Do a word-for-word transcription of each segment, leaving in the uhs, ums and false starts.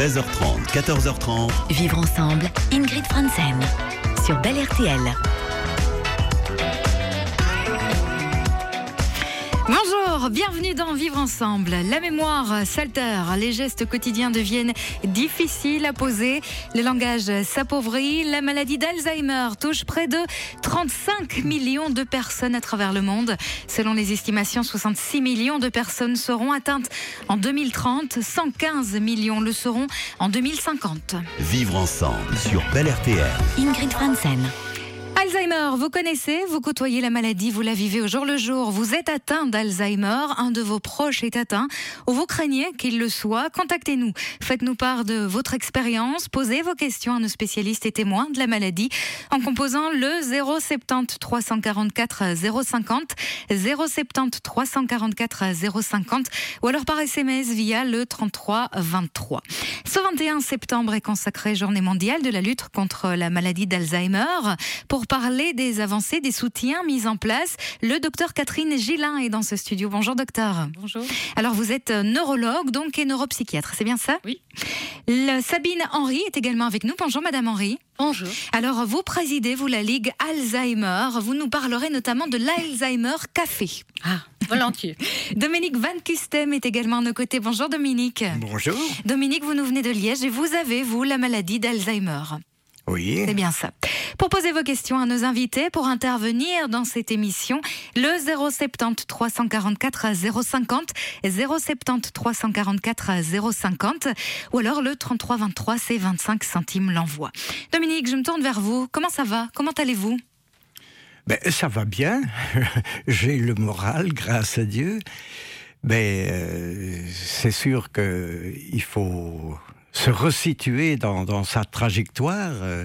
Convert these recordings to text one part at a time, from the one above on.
treize heures trente, quatorze heures trente. Vivre ensemble, Ingrid Franzen, sur Bel R T L. Bonjour, bienvenue dans Vivre Ensemble. La mémoire s'altère, les gestes quotidiens deviennent difficiles à poser, le langage s'appauvrit, la maladie d'Alzheimer touche près de trente-cinq millions de personnes à travers le monde. Selon les estimations, soixante-six millions de personnes seront atteintes en deux mille trente, cent quinze millions le seront en deux mille cinquante. Vivre ensemble sur Bel R T L. Ingrid Franzen. Alzheimer, vous connaissez, vous côtoyez la maladie, vous la vivez au jour le jour, vous êtes atteint d'Alzheimer, un de vos proches est atteint, ou vous craignez qu'il le soit, contactez-nous. Faites-nous part de votre expérience, posez vos questions à nos spécialistes et témoins de la maladie en composant le zéro sept zéro trois cent quarante-quatre zéro cinquante, zéro sept zéro trois cent quarante-quatre zéro cinquante, ou alors par S M S via le trente-trois vingt-trois. Ce vingt et un septembre est consacré Journée mondiale de la lutte contre la maladie d'Alzheimer. Pour parler des avancées, des soutiens mis en place, le docteur Catherine Gillin est dans ce studio. Bonjour docteur. Bonjour. Alors vous êtes neurologue donc et neuropsychiatre, c'est bien ça? Oui. Le, Sabine Henry est également avec nous. Bonjour Madame Henry. Bonjour. Alors vous présidez, vous, la Ligue Alzheimer. Vous nous parlerez notamment de l'Alzheimer Café. Ah, volontiers. Dominique Van Kustem est également à nos côtés. Bonjour Dominique. Bonjour. Dominique, vous nous venez de Liège et vous avez, vous, la maladie d'Alzheimer. Oui. C'est bien ça. Pour poser vos questions à nos invités, pour intervenir dans cette émission, le zéro sept zéro trois cent quarante-quatre zéro cinquante, zéro sept zéro trois cent quarante-quatre zéro cinquante, ou alors le trente-trois vingt-trois, c'est vingt-cinq centimes l'envoi. Dominique, je me tourne vers vous. Comment ça va? Comment allez-vous? Ben, ça va bien. J'ai le moral, grâce à Dieu. Mais euh, c'est sûr qu'il faut se resituer dans, dans sa trajectoire euh,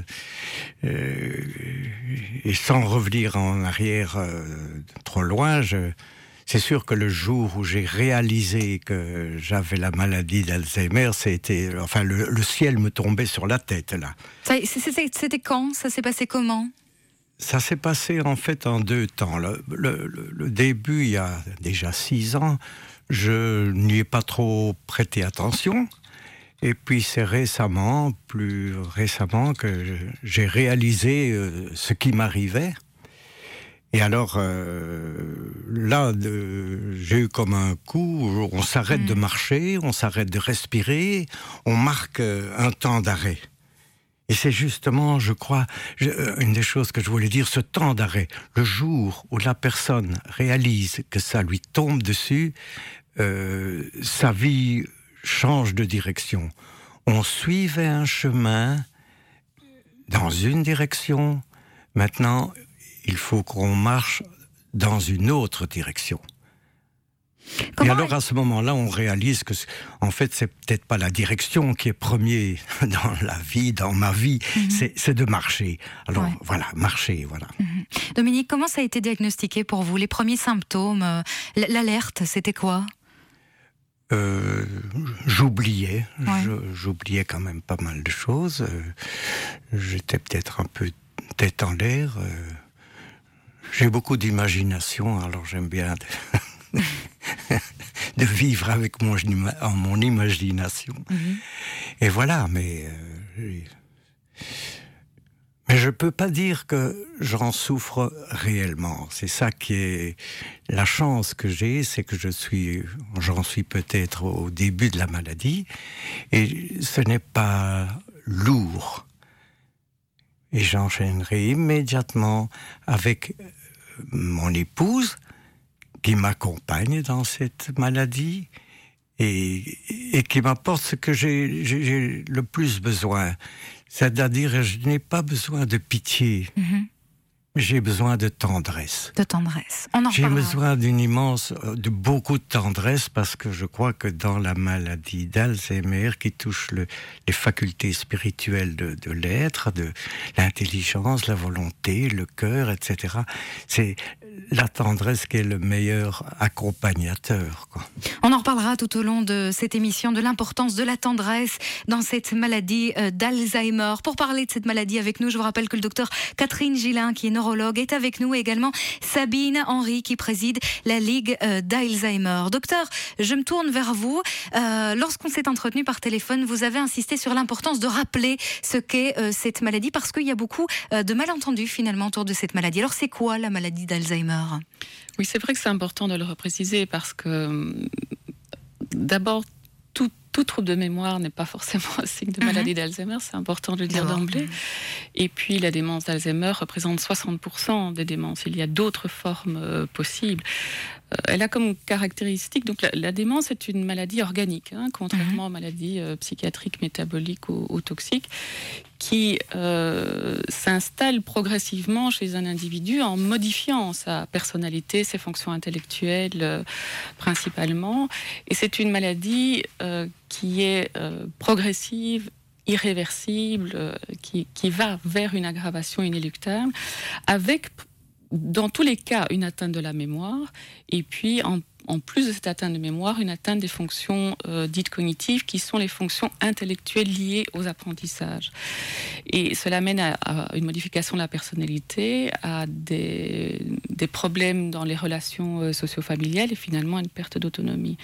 euh, et sans revenir en arrière euh, trop loin. Je, c'est sûr que le jour où j'ai réalisé que j'avais la maladie d'Alzheimer, c'était, enfin, le, le ciel me tombait sur la tête là. Ça, c'était, c'était quand? Ça s'est passé comment? Ça s'est passé en fait en deux temps. Le, le, le, le début, il y a déjà six ans, je n'y ai pas trop prêté attention. Et puis c'est récemment, plus récemment, que j'ai réalisé euh, ce qui m'arrivait. Et alors, euh, là, de, j'ai eu comme un coup, on s'arrête mmh. de marcher, on s'arrête de respirer, on marque un temps d'arrêt. Et c'est justement, je crois, une des choses que je voulais dire, ce temps d'arrêt. Le jour où la personne réalise que ça lui tombe dessus, euh, sa vie change de direction. On suivait un chemin dans une direction. Maintenant, il faut qu'on marche dans une autre direction. Comment Et alors, à ce moment-là, on réalise que, en fait, c'est peut-être pas la direction qui est premier dans la vie, dans ma vie, mm-hmm. c'est, c'est de marcher. Alors, ouais. voilà, marcher, voilà. Mm-hmm. Dominique, comment ça a été diagnostiqué pour vous? Les premiers symptômes, euh, l'alerte, c'était quoi? Euh, j'oubliais, ouais. je, j'oubliais quand même pas mal de choses. Euh, j'étais peut-être un peu tête en l'air. Euh, j'ai beaucoup d'imagination, alors j'aime bien de, de vivre avec mon, mon imagination. Mm-hmm. Et voilà, mais euh, mais je peux pas dire que j'en souffre réellement. C'est ça qui est la chance que j'ai, c'est que je suis, j'en suis peut-être au début de la maladie, et ce n'est pas lourd. Et j'enchaînerai immédiatement avec mon épouse qui m'accompagne dans cette maladie et, et qui m'apporte ce que j'ai, j'ai, j'ai le plus besoin. C'est-à-dire, je n'ai pas besoin de pitié, mmh. j'ai besoin de tendresse. De tendresse. On en j'ai reparlera. besoin d'une immense, de beaucoup de tendresse, parce que je crois que dans la maladie d'Alzheimer, qui touche le, les facultés spirituelles de, de l'être, de l'intelligence, la volonté, le cœur, et cetera, c'est la tendresse qui est le meilleur accompagnateur, quoi. On en reparlera tout au long de cette émission de l'importance de la tendresse dans cette maladie euh, d'Alzheimer. Pour parler de cette maladie avec nous, je vous rappelle que le docteur Catherine Gillin, qui est neurologue, est avec nous, et également Sabine Henry, qui préside la Ligue euh, d'Alzheimer. Docteur, je me tourne vers vous. Euh, lorsqu'on s'est entretenu par téléphone, vous avez insisté sur l'importance de rappeler ce qu'est euh, cette maladie, parce qu'il y a beaucoup euh, de malentendus finalement autour de cette maladie. Alors c'est quoi la maladie d'Alzheimer ? Oui, c'est vrai que c'est important de le repréciser parce que d'abord, tout, tout trouble de mémoire n'est pas forcément un signe de maladie mmh. d'Alzheimer, c'est important de le dire D'abord. d'emblée. Et puis la démence d'Alzheimer représente soixante pour cent des démences. Il y a d'autres formes euh, possibles. Euh, elle a comme caractéristique, donc la, la démence est une maladie organique, hein, contrairement mmh. aux maladies euh, psychiatriques, métaboliques ou, ou toxiques, qui euh, s'installe progressivement chez un individu en modifiant sa personnalité, ses fonctions intellectuelles euh, principalement. Et c'est une maladie euh, qui est euh, progressive, irréversible, euh, qui, qui va vers une aggravation inéluctable, avec, dans tous les cas, une atteinte de la mémoire, et puis en En plus de cette atteinte de mémoire, une atteinte des fonctions euh, dites cognitives, qui sont les fonctions intellectuelles liées aux apprentissages. Et cela mène à, à une modification de la personnalité, à des, des problèmes dans les relations euh, socio-familiales et finalement à une perte d'autonomie.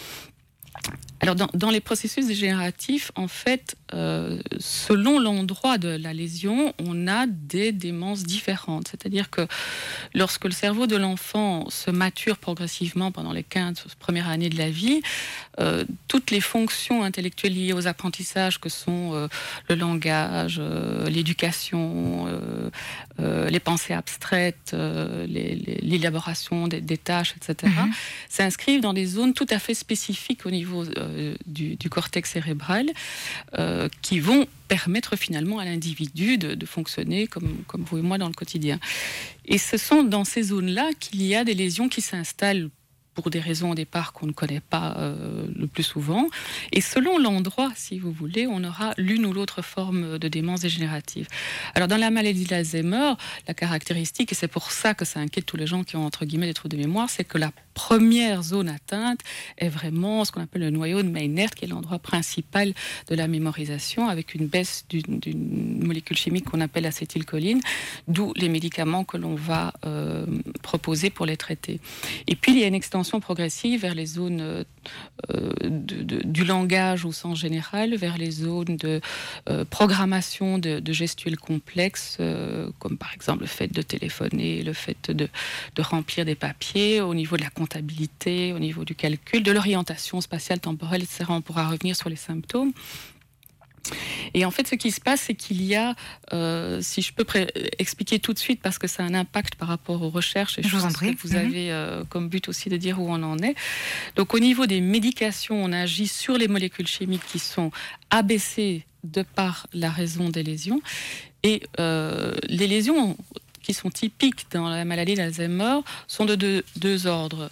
Alors, dans, dans les processus dégénératifs, en fait, euh, selon l'endroit de la lésion, on a des démences différentes. C'est-à-dire que lorsque le cerveau de l'enfant se mature progressivement pendant les quinze premières années de la vie, euh, toutes les fonctions intellectuelles liées aux apprentissages, que sont euh, le langage, euh, l'éducation, euh, euh, les pensées abstraites, euh, les, les, l'élaboration des, des tâches, et cetera, mm-hmm. s'inscrivent dans des zones tout à fait spécifiques au niveau euh, du, du cortex cérébral, euh, qui vont permettre finalement à l'individu de, de fonctionner comme, comme vous et moi dans le quotidien. Et ce sont dans ces zones-là qu'il y a des lésions qui s'installent pour des raisons au départ qu'on ne connaît pas euh, le plus souvent. Et selon l'endroit, si vous voulez, on aura l'une ou l'autre forme de démence dégénérative. Alors dans la maladie d'Alzheimer, la caractéristique, et c'est pour ça que ça inquiète tous les gens qui ont entre guillemets des troubles de mémoire, c'est que la première zone atteinte est vraiment ce qu'on appelle le noyau de Meynert, qui est l'endroit principal de la mémorisation, avec une baisse d'une, d'une molécule chimique qu'on appelle acétylcholine, d'où les médicaments que l'on va euh, proposer pour les traiter. Et puis il y a une extension progressive vers les zones euh, de, de, du langage au sens général, vers les zones de euh, programmation de, de gestuels complexes, euh, comme par exemple le fait de téléphoner, le fait de, de remplir des papiers, au niveau de la comptabilité, au niveau du calcul, de l'orientation spatiale, temporelle, et cetera. On pourra revenir sur les symptômes. Et en fait, ce qui se passe, c'est qu'il y a, euh, si je peux pré- expliquer tout de suite, parce que ça a un impact par rapport aux recherches, et je, je pense que vous mmh. avez euh, comme but aussi de dire où on en est. Donc au niveau des médications, on agit sur les molécules chimiques qui sont abaissées de par la raison des lésions. Et euh, les lésions qui sont typiques dans la maladie d'Alzheimer sont de deux, deux ordres.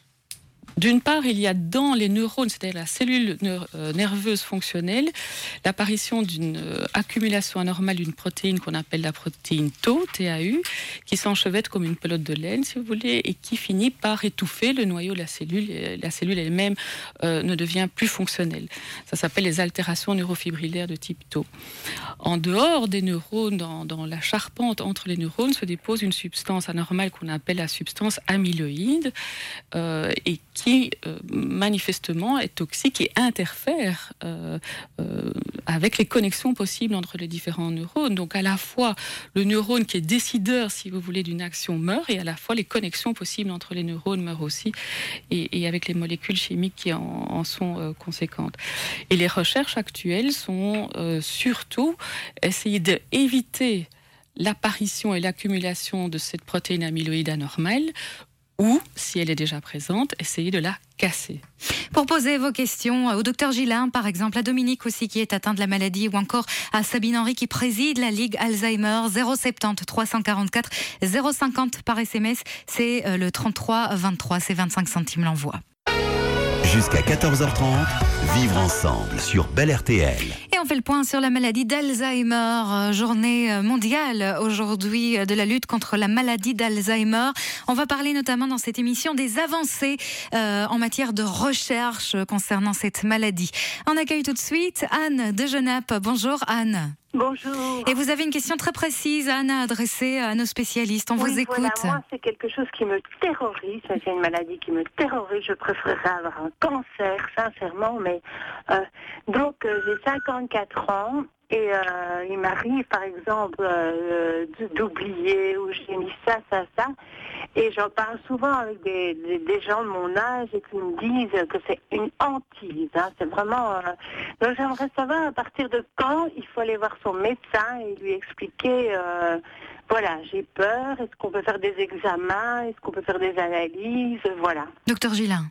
D'une part, il y a dans les neurones, c'est-à-dire la cellule nerveuse fonctionnelle, l'apparition d'une accumulation anormale d'une protéine qu'on appelle la protéine Tau, T A U, qui s'enchevêtre comme une pelote de laine, si vous voulez, et qui finit par étouffer le noyau de la cellule. Et la cellule elle-même euh, ne devient plus fonctionnelle. Ça s'appelle les altérations neurofibrillaires de type Tau. En dehors des neurones, dans, dans la charpente entre les neurones, se dépose une substance anormale qu'on appelle la substance amyloïde, euh, et qui qui euh, manifestement est toxique et interfère euh, euh, avec les connexions possibles entre les différents neurones. Donc à la fois le neurone qui est décideur, si vous voulez, d'une action meurt, et à la fois les connexions possibles entre les neurones meurent aussi, et, et avec les molécules chimiques qui en, en sont euh, conséquentes. Et les recherches actuelles sont euh, surtout essayer d'éviter l'apparition et l'accumulation de cette protéine amyloïde anormale, ou, si elle est déjà présente, essayer de la casser. Pour poser vos questions au docteur Gillin, par exemple, à Dominique aussi qui est atteint de la maladie, ou encore à Sabine Henry qui préside la Ligue Alzheimer, zéro sept zéro trois cent quarante-quatre zéro cinquante par S M S, c'est le trente-trois vingt-trois, c'est vingt-cinq centimes l'envoi. Jusqu'à quatorze heures trente, vivre ensemble sur Belle R T L. Et on fait le point sur la maladie d'Alzheimer, journée mondiale aujourd'hui de la lutte contre la maladie d'Alzheimer. On va parler notamment dans cette émission des avancées euh, en matière de recherche concernant cette maladie. On accueille tout de suite Anne de Genappe. Bonjour Anne. Bonjour. Et vous avez une question très précise, Anne, à adresser à nos spécialistes. On oui, vous écoute. Voilà, moi, c'est quelque chose qui me terrorise. C'est une maladie qui me terrorise. Je préférerais avoir un cancer, sincèrement. Mais euh, donc, euh, j'ai cinquante-quatre ans. Et euh, il m'arrive, par exemple, euh, d'oublier où j'ai mis ça, ça, ça. Et j'en parle souvent avec des, des, des gens de mon âge et qui me disent que c'est une hantise. Hein. C'est vraiment... Euh... Donc j'aimerais savoir à partir de quand il faut aller voir son médecin et lui expliquer... Euh... Voilà, j'ai peur. Est-ce qu'on peut faire des examens? Est-ce qu'on peut faire des analyses? Voilà. Docteur Gillin.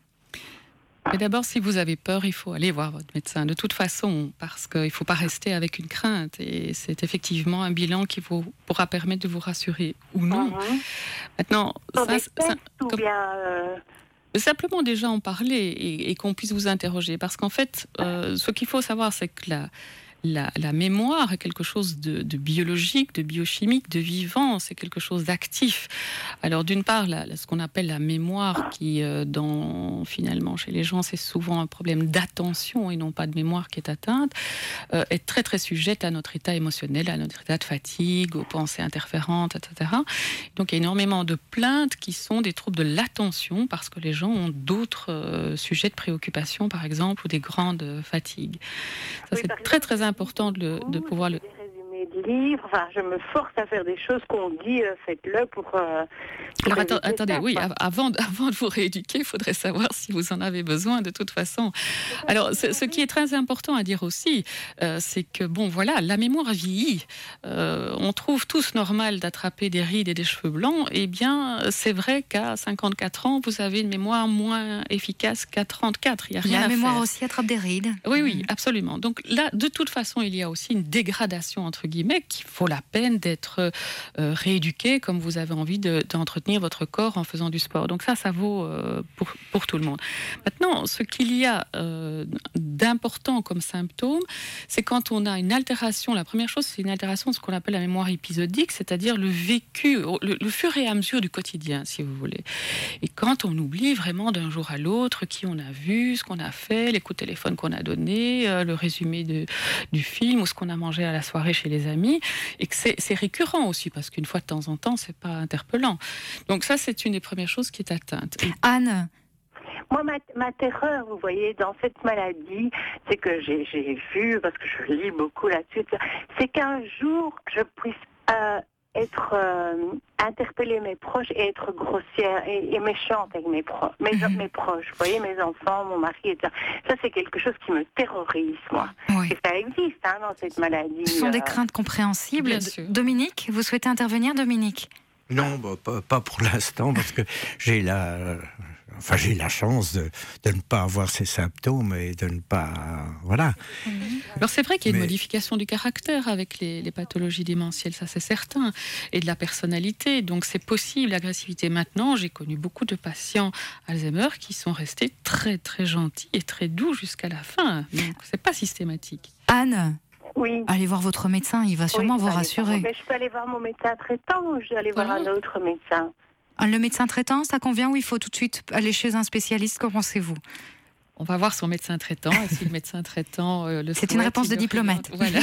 Mais d'abord, si vous avez peur, il faut aller voir votre médecin. De toute façon, parce qu'il ne faut pas rester avec une crainte. Et c'est effectivement un bilan qui vous pourra permettre de vous rassurer ou non. Mm-hmm. Maintenant, Dans ça, des ça, tests ou comme, bien euh... simplement déjà en parler et, et qu'on puisse vous interroger. Parce qu'en fait, euh, ce qu'il faut savoir, c'est que la... La, la mémoire est quelque chose de, de biologique, de biochimique, de vivant, c'est quelque chose d'actif. Alors d'une part, la, la, ce qu'on appelle la mémoire, qui euh, dans, finalement chez les gens c'est souvent un problème d'attention et non pas de mémoire qui est atteinte, euh, est très très sujette à notre état émotionnel, à notre état de fatigue, aux pensées interférentes, et cetera. Donc il y a énormément de plaintes qui sont des troubles de l'attention parce que les gens ont d'autres euh, sujets de préoccupation, par exemple, ou des grandes fatigues. Ça oui, c'est très très important de, le, de pouvoir le... Des résumés de livres, enfin, je me force à faire des choses qu'on dit, euh, faites-le pour... Euh, pour Alors atta- attendez, ça, oui, quoi. avant, avant de vous rééduquer, il faudrait savoir si vous en avez besoin de toute façon. Alors ce, ce qui est très important à dire aussi, euh, c'est que, bon voilà, la mémoire vieillit. Euh, on trouve tous normal d'attraper des rides et des cheveux blancs. Eh bien, c'est vrai qu'à cinquante-quatre ans, vous avez une mémoire moins efficace qu'à trente-quatre. Il y a rien La à mémoire faire. aussi attrape des rides. Oui, oui, absolument. Donc là, de toute façon, il y a aussi une dégradation, entre guillemets, qui vaut la peine d'être euh, rééduqué, comme vous avez envie de, d'entretenir votre corps en faisant du sport. Donc ça, ça vaut euh, pour, pour tout le monde. Maintenant, ce qu'il y a euh, d'important comme symptôme, c'est quand on a une altération. La première chose, c'est une altération de ce qu'on appelle la mémoire épisodique, c'est-à-dire le vécu, le, le fur et à mesure du quotidien, si vous voulez. Et quand on oublie vraiment d'un jour à l'autre qui on a vu, ce qu'on a fait, les coups de téléphone qu'on a donnés, euh, le résumé de, du film ou ce qu'on a mangé à la soirée chez les amis, et que c'est, c'est récurrent aussi, parce qu'une fois de temps en temps, c'est pas interpellant. Donc ça, c'est une des premières choses qui est atteinte. Et... Anne. Moi, ma, ma terreur, vous voyez, dans cette maladie, c'est que j'ai, j'ai vu, parce que je lis beaucoup là-dessus, c'est qu'un jour, je puisse euh, être euh, interpeller mes proches et être grossière et, et méchante avec mes, pro- mes, mm-hmm. mes proches. Vous voyez, mes enfants, mon mari, et cetera. Ça, c'est quelque chose qui me terrorise, moi. Oui. Et ça existe hein, dans cette maladie. Ce sont euh... des craintes compréhensibles. Bien sûr. Dominique, vous souhaitez intervenir, Dominique? Non, bah, pas, pas pour l'instant, parce que j'ai la, euh, enfin, j'ai la chance de, de ne pas avoir ces symptômes et de ne pas... Euh, voilà. Alors c'est vrai qu'il y a une Mais... modification du caractère avec les, les pathologies démentielles, ça c'est certain, et de la personnalité, donc c'est possible, l'agressivité. Maintenant, j'ai connu beaucoup de patients Alzheimer qui sont restés très très gentils et très doux jusqu'à la fin, donc c'est pas systématique. Anne, oui. Allez voir votre médecin, il va sûrement oui, vous rassurer. Mais je peux aller voir mon médecin traitant ou je vais aller voir voilà. un autre médecin? Le médecin traitant, ça convient ou il faut tout de suite aller chez un spécialiste? Qu'en pensez-vous? On va voir son médecin traitant, et si le médecin traitant euh, le C'est souhaite, une réponse de il diplomate. Voilà.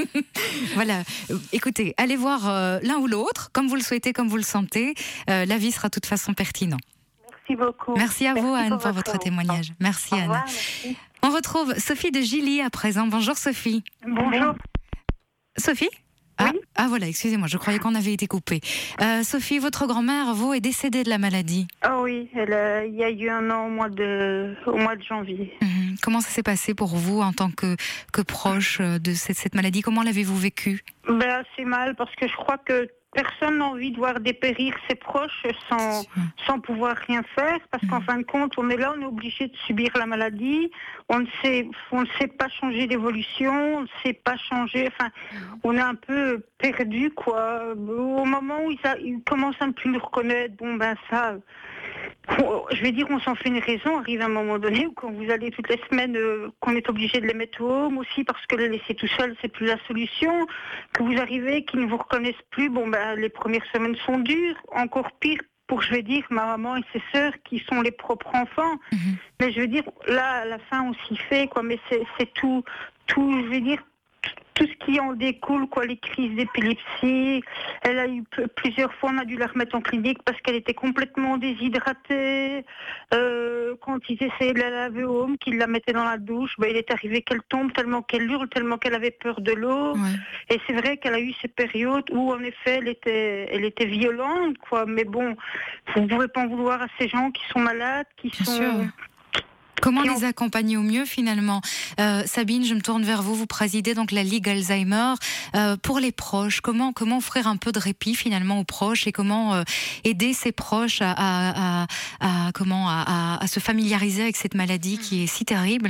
Voilà. Euh, écoutez, allez voir euh, l'un ou l'autre, comme vous le souhaitez, comme vous le sentez. Euh, L'avis sera de toute façon pertinent. Merci beaucoup. Merci à Merci vous, Anne, pour, pour votre, votre témoignage. Merci, Au Anne. revoir, merci. On retrouve Sophie de Gilly à présent. Bonjour, Sophie. Bonjour. Sophie? Ah, Oui. ah voilà, excusez-moi, je croyais qu'on avait été coupé. Euh, Sophie, votre grand-mère, vous, est décédée de la maladie. Ah oui, elle, euh, il y a eu un an au mois de, au mois de janvier. Mmh. Comment ça s'est passé pour vous en tant que, que proche de cette, cette maladie? Comment l'avez-vous vécue? Ben, c'est mal parce que je crois que personne n'a envie de voir dépérir ses proches sans, sans pouvoir rien faire, parce qu'en fin de compte, on est là, on est obligé de subir la maladie, on ne sait, on ne sait pas changer d'évolution, on ne sait pas changer, enfin, on est un peu perdu, quoi. Au moment où ils, a, ils commencent à ne plus nous reconnaître, bon ben ça, je vais dire, on s'en fait une raison, arrive à un moment donné où quand vous allez toutes les semaines, euh, qu'on est obligé de les mettre au home aussi parce que les laisser tout seuls, c'est plus la solution, que vous arrivez, qu'ils ne vous reconnaissent plus, bon ben les premières semaines sont dures, encore pire pour, je vais dire, ma maman et ses sœurs qui sont les propres enfants, mmh. mais je veux dire, là, à la fin, on s'y fait, quoi, mais c'est, c'est tout, tout, je vais dire, tout ce qui en découle, quoi, les crises d'épilepsie. Elle a eu p- plusieurs fois, on a dû la remettre en clinique parce qu'elle était complètement déshydratée. Euh, quand ils essayaient de la laver au home, qu'ils la mettaient dans la douche, ben, il est arrivé qu'elle tombe tellement qu'elle hurle, tellement qu'elle avait peur de l'eau. Ouais. Et c'est vrai qu'elle a eu ces périodes où, en effet, elle était, elle était violente, quoi. Mais bon, vous ne pouvez pas en vouloir à ces gens qui sont malades, qui Bien sont... Sûr. Comment les accompagner au mieux finalement euh, Sabine, je me tourne vers vous. Vous présidez donc la Ligue Alzheimer. Euh, pour les proches, comment comment offrir un peu de répit finalement aux proches et comment euh, aider ces proches à, à, à, à comment à, à, à se familiariser avec cette maladie qui est si terrible?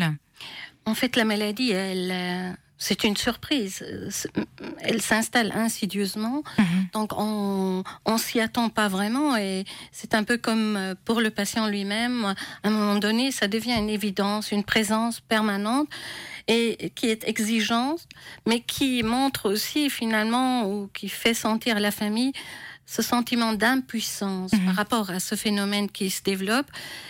En fait, la maladie, elle. Euh... C'est une surprise. Elle s'installe insidieusement, mmh. donc on on s'y attend pas vraiment et c'est un peu comme pour le patient lui-même. À un moment donné, ça devient une évidence, une présence permanente et qui est exigeante, mais qui montre aussi finalement ou qui fait sentir à la famille ce sentiment d'impuissance mmh. par rapport à ce phénomène qui se développe.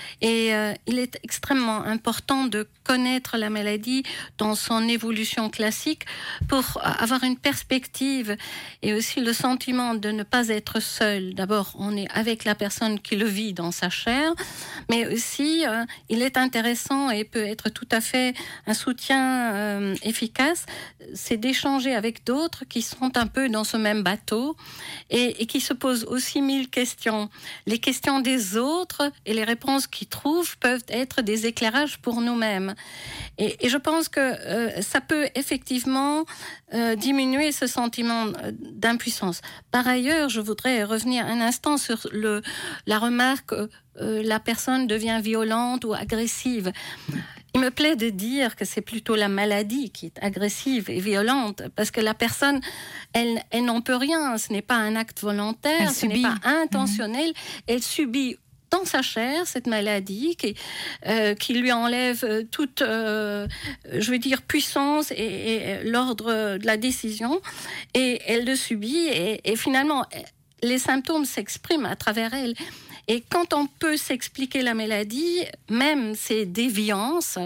Et euh, il est extrêmement important de connaître la maladie dans son évolution classique pour avoir une perspective et aussi le sentiment de ne pas être seul. D'abord, on est avec la personne qui le vit dans sa chair, mais aussi euh, il est intéressant et peut être tout à fait un soutien euh, efficace, c'est d'échanger avec d'autres qui sont un peu dans ce même bateau et, et qui se posent aussi mille questions. Les questions des autres et les réponses qu'ils trouvent peuvent être des éclairages pour nous-mêmes. Et, et je pense que euh, ça peut effectivement euh, diminuer ce sentiment d'impuissance. Par ailleurs, je voudrais revenir un instant sur le, la remarque euh, la personne devient violente ou agressive. Il me plaît de dire que c'est plutôt la maladie qui est agressive et violente, parce que la personne, elle, elle n'en peut rien. Ce n'est pas un acte volontaire, elle ce subit. n'est pas intentionnel. Mmh. Elle subit dans sa chair cette maladie qui, euh, qui lui enlève toute, euh, je veux dire, puissance et, et l'ordre de la décision. Et elle le subit et, et finalement, les symptômes s'expriment à travers elle. Et quand on peut s'expliquer la maladie, même ses déviances,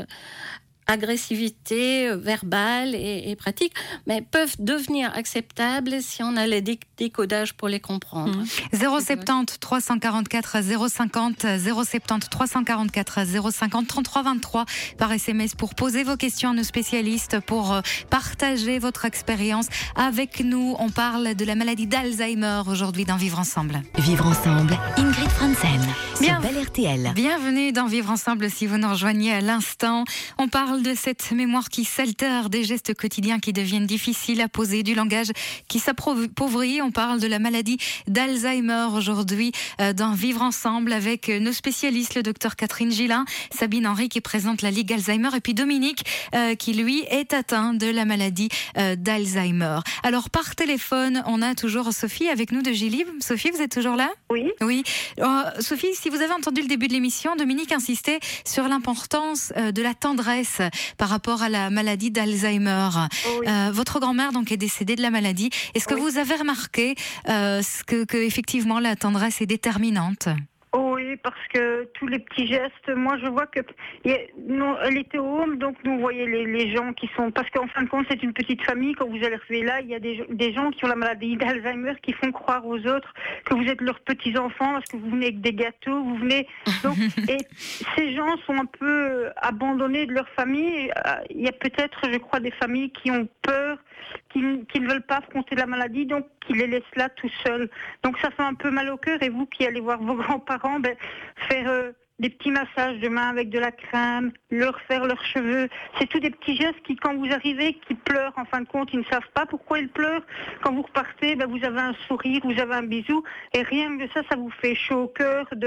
agressivité verbale et, et pratique, mais peuvent devenir acceptables si on a le décodage pour les comprendre. Mmh. zéro soixante-dix trois cent quarante-quatre zéro cinquante, zéro soixante-dix trois cent quarante-quatre zéro cinquante, trente-trois vingt-trois par S M S pour poser vos questions à nos spécialistes, pour partager votre expérience avec nous. On parle de la maladie d'Alzheimer aujourd'hui dans Vivre Ensemble. Vivre Ensemble, Ingrid Franzen sur Belle R T L. Bienvenue dans Vivre Ensemble si vous nous rejoignez à l'instant. On parle de cette mémoire qui s'altère, des gestes quotidiens qui deviennent difficiles à poser, du langage qui s'appauvrit. On parle de la maladie d'Alzheimer aujourd'hui euh, dans Vivre Ensemble avec nos spécialistes, le docteur Catherine Gillin, Sabine Henry qui présente la Ligue Alzheimer et puis Dominique euh, qui lui est atteint de la maladie euh, d'Alzheimer. Alors par téléphone, on a toujours Sophie avec nous de Gilib. Sophie, vous êtes toujours là ? Oui. Oui. Euh, Sophie, si vous avez entendu le début de l'émission, Dominique insistait sur l'importance euh, de la tendresse par rapport à la maladie d'Alzheimer. Oui. Euh, votre grand-mère donc est décédée de la maladie. Est-ce que oui. vous avez remarqué euh, que, que effectivement la tendresse est déterminante ? Oui, parce que tous les petits gestes, moi je vois que non, elle était au home, donc nous voyons les, les gens qui sont, parce qu'en fin de compte c'est une petite famille, quand vous allez arriver là, il y a des, des gens qui ont la maladie d'Alzheimer qui font croire aux autres que vous êtes leurs petits-enfants, parce que vous venez avec des gâteaux, vous venez, donc, et ces gens sont un peu abandonnés de leur famille. Il y a peut-être, je crois, des familles qui ont peur, qui, qui ne veulent pas affronter la maladie, donc qui les laissent là tout seuls. Donc ça fait un peu mal au cœur, et vous qui allez voir vos grands-parents, ben, faire euh, des petits massages de main avec de la crème, leur faire leurs cheveux, c'est tous des petits gestes qui, quand vous arrivez, qui pleurent, en fin de compte, ils ne savent pas pourquoi ils pleurent. Quand vous repartez, ben, vous avez un sourire, vous avez un bisou, et rien que ça, ça vous fait chaud au cœur de,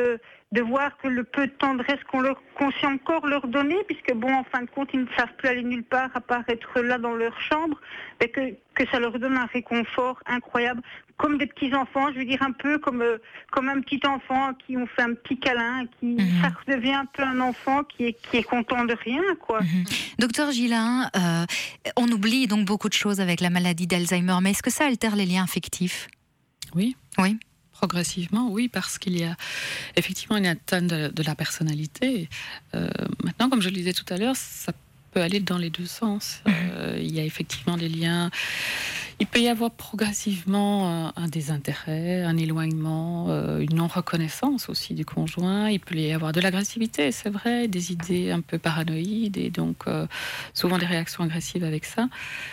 de voir que le peu de tendresse qu'on leur qu'on sait encore leur donner, puisque bon, en fin de compte, ils ne savent plus aller nulle part à part être là dans leur chambre, et que, que ça leur donne un réconfort incroyable, comme des petits enfants, je veux dire un peu comme, euh, comme un petit enfant à qui on fait un petit câlin, qui mmh. ça redevient un peu un enfant qui est, qui est content de rien, quoi. Mmh. Docteur Gillin, euh, on oublie donc beaucoup de choses avec la maladie d'Alzheimer, mais est-ce que ça altère les liens affectifs ? Oui. Oui. Progressivement, oui, parce qu'il y a effectivement une atteinte de, de la personnalité. Euh, maintenant, comme je le disais tout à l'heure, ça peut aller dans les deux sens. Euh, il y a effectivement des liens. Il peut y avoir progressivement un, un désintérêt, un éloignement, euh, une non-reconnaissance aussi du conjoint. Il peut y avoir de l'agressivité, c'est vrai, des idées un peu paranoïdes et donc euh, souvent des réactions agressives avec ça.